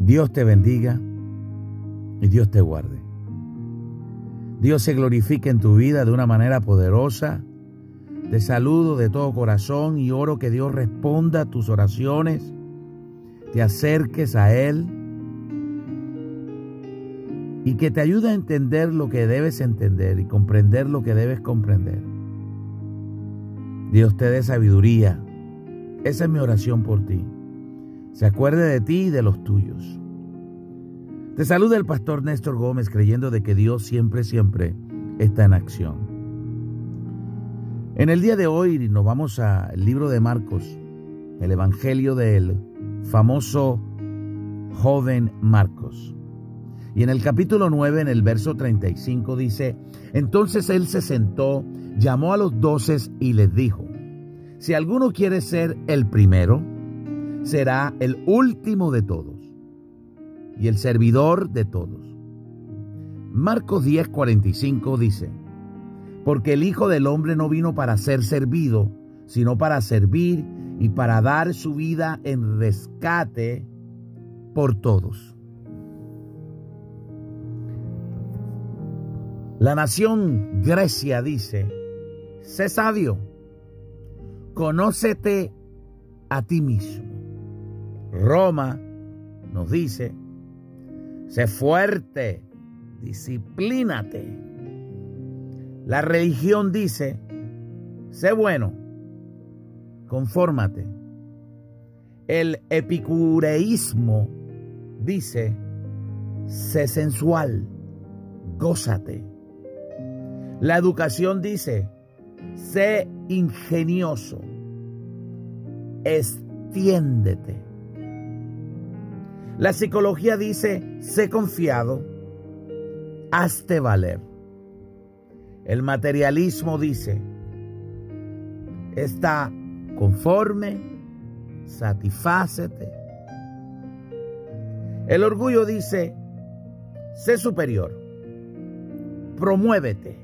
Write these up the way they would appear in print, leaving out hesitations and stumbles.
Dios te bendiga y Dios te guarde. Dios se glorifique en tu vida de una manera poderosa. Te saludo de todo corazón y oro que Dios responda a tus oraciones, te acerques a Él y que te ayude a entender lo que debes entender y comprender lo que debes comprender. Dios te dé sabiduría. Esa es mi oración por ti. Se acuerde de ti y de los tuyos. Te saluda el pastor Néstor Gómez, creyendo de que Dios siempre está en acción. En el día de hoy nos vamos al libro de Marcos, el evangelio del famoso joven Marcos. Y en el capítulo 9, en el verso 35 dice: entonces él se sentó, llamó a los 12 y les dijo: si alguno quiere ser el primero, será el último de todos y el servidor de todos. Marcos 10:45 dice: porque el Hijo del Hombre no vino para ser servido, sino para servir y para dar su vida en rescate por todos. La nación Grecia dice: sé sabio, conócete a ti mismo. Roma nos dice: sé fuerte, disciplínate. La religión dice: sé bueno, confórmate. El epicureísmo dice: sé sensual, gózate. La educación dice: sé ingenioso, extiéndete. La psicología dice: sé confiado, hazte valer. El materialismo dice: está conforme, satisfácete. El orgullo dice: sé superior, promuévete.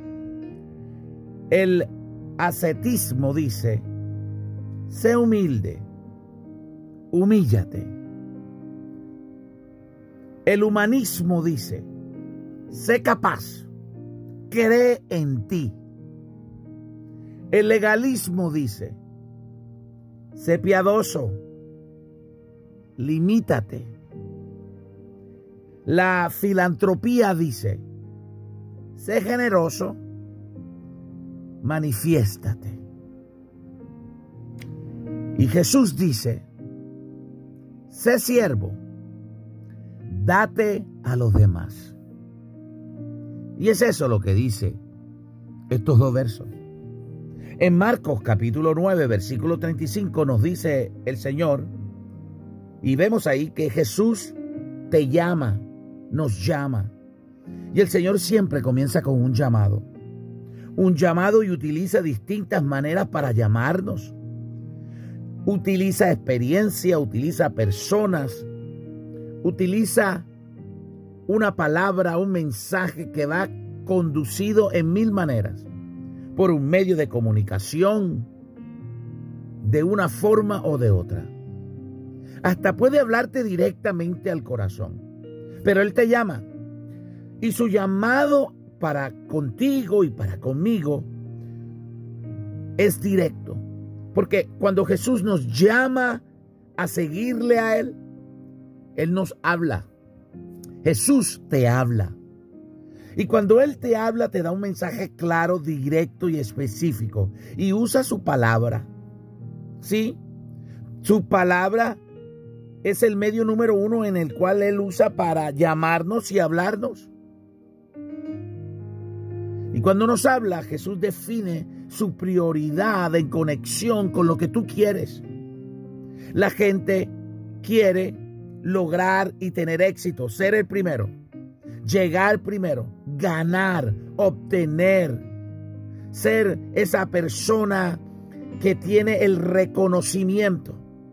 El ascetismo dice: sé humilde, humíllate. El humanismo dice: sé capaz, cree en ti. El legalismo dice: sé piadoso, limítate. La filantropía dice: sé generoso, manifiéstate. Y Jesús dice: sé siervo, date a los demás. Y es eso lo que dice estos dos versos. En Marcos capítulo 9, versículo 35 nos dice el Señor, y vemos ahí que Jesús te llama, nos llama. Y el Señor siempre comienza con un llamado y utiliza distintas maneras para llamarnos. Utiliza experiencia, utiliza personas, utiliza una palabra, un mensaje que va conducido en mil maneras, por un medio de comunicación, de una forma o de otra. Hasta puede hablarte directamente al corazón, pero Él te llama. Y su llamado para contigo y para conmigo es directo. Porque cuando Jesús nos llama a seguirle a Él, Él nos habla. Jesús te habla. Y cuando Él te habla, te da un mensaje claro, directo y específico. Y usa su palabra. ¿Sí? Su palabra es el medio número uno en el cual Él usa para llamarnos y hablarnos. Y cuando nos habla, Jesús define su prioridad en conexión con lo que tú quieres. La gente quiere lograr y tener éxito, ser el primero, llegar primero, ganar, obtener, ser esa persona que tiene el reconocimiento.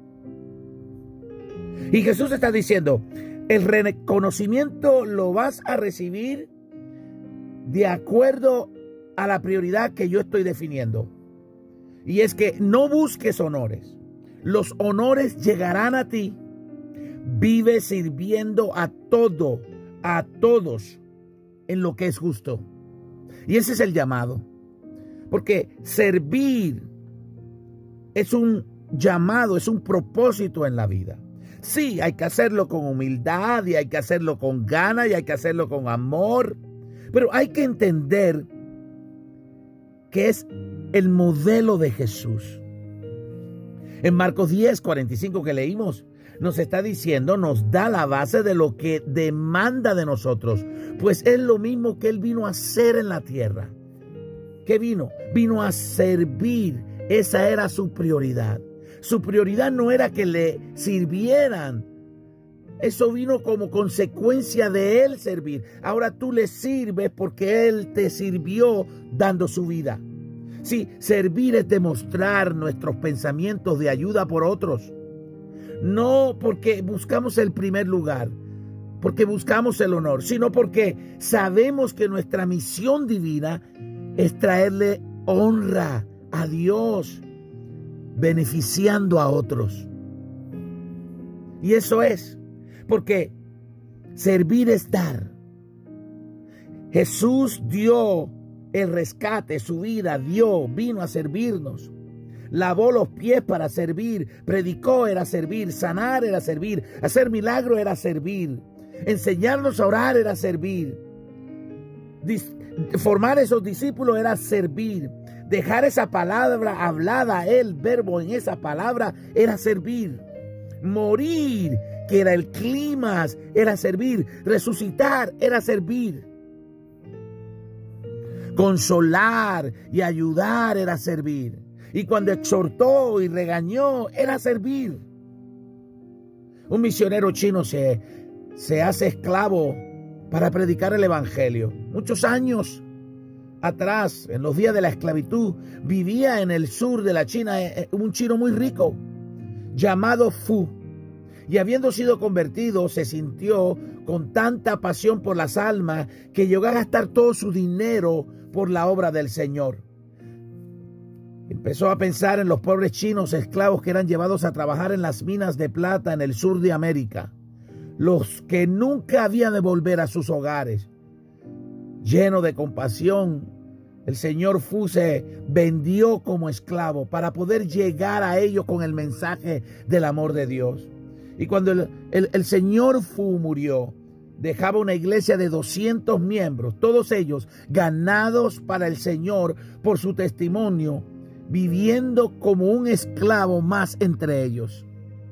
Y Jesús está diciendo: el reconocimiento lo vas a recibir de acuerdo a la prioridad que yo estoy definiendo. Y es que no busques honores. Los honores llegarán a ti, Vive sirviendo a todos en lo que es justo. Y ese es el llamado. Porque servir es un llamado, es un propósito en la vida. Sí, hay que hacerlo con humildad y hay que hacerlo con ganas y hay que hacerlo con amor. Pero hay que entender que es el modelo de Jesús. En Marcos 10:45 que leímos, nos está diciendo, nos da la base de lo que demanda de nosotros. Pues es lo mismo que Él vino a hacer en la tierra. ¿Qué vino? Vino a servir. Esa era su prioridad. Su prioridad no era que le sirvieran. Eso vino como consecuencia de Él servir. Ahora tú le sirves porque Él te sirvió dando su vida. Sí, servir es demostrar nuestros pensamientos de ayuda por otros. No porque buscamos el primer lugar, porque buscamos el honor, sino porque sabemos que nuestra misión divina es traerle honra a Dios, beneficiando a otros. Y eso es, porque servir es dar. Jesús dio el rescate, su vida vino a servirnos. Lavó los pies para servir, predicó era servir, sanar era servir, hacer milagro era servir, enseñarnos a orar era servir, formar esos discípulos era servir, dejar esa palabra hablada, el verbo en esa palabra era servir, morir, que era el clímax, era servir, resucitar era servir, consolar y ayudar era servir. Y cuando exhortó y regañó, era servir. Un misionero chino se hace esclavo para predicar el evangelio. Muchos años atrás, en los días de la esclavitud, vivía en el sur de la China un chino muy rico, llamado Fu. Y habiendo sido convertido, se sintió con tanta pasión por las almas que llegó a gastar todo su dinero por la obra del Señor. Empezó a pensar en los pobres chinos esclavos que eran llevados a trabajar en las minas de plata en el sur de América, los que nunca habían de volver a sus hogares. Lleno de compasión, el señor Fu se vendió como esclavo para poder llegar a ellos con el mensaje del amor de Dios. Y cuando el señor Fu murió, dejaba una iglesia de 200 miembros, todos ellos ganados para el Señor por su testimonio, viviendo como un esclavo más entre ellos.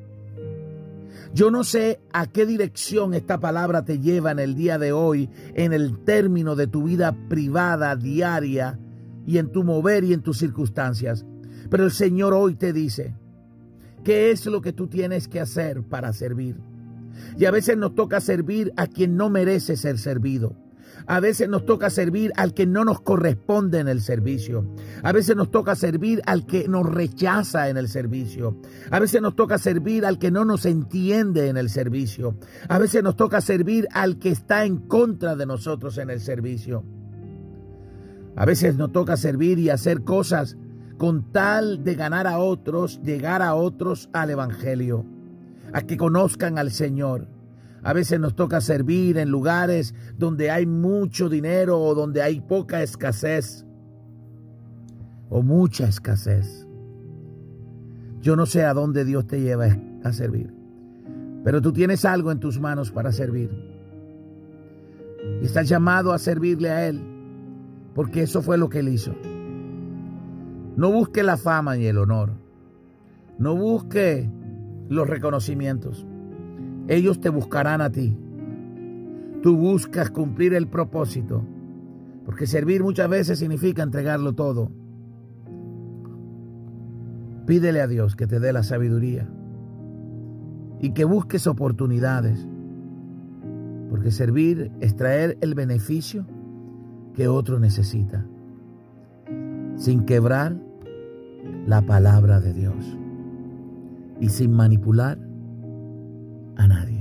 Yo no sé a qué dirección esta palabra te lleva en el día de hoy, en el término de tu vida privada, diaria, y en tu mover y en tus circunstancias. Pero el Señor hoy te dice, ¿qué es lo que tú tienes que hacer para servir? Y a veces nos toca servir a quien no merece ser servido. A veces nos toca servir al que no nos corresponde en el servicio. A veces nos toca servir al que nos rechaza en el servicio. A veces nos toca servir al que no nos entiende en el servicio. A veces nos toca servir al que está en contra de nosotros en el servicio. A veces nos toca servir y hacer cosas con tal de ganar a otros, llegar a otros al evangelio, a que conozcan al Señor. A veces nos toca servir en lugares donde hay mucho dinero o donde hay poca escasez o mucha escasez. Yo no sé a dónde Dios te lleva a servir, pero tú tienes algo en tus manos para servir. Y estás llamado a servirle a Él, porque eso fue lo que Él hizo. No busque la fama ni el honor. No busque los reconocimientos. Ellos te buscarán a ti. Tú buscas cumplir el propósito, porque servir muchas veces significa entregarlo todo. Pídele a Dios que te dé la sabiduría y que busques oportunidades, porque servir es traer el beneficio que otro necesita, sin quebrar la palabra de Dios y sin manipular a nadie.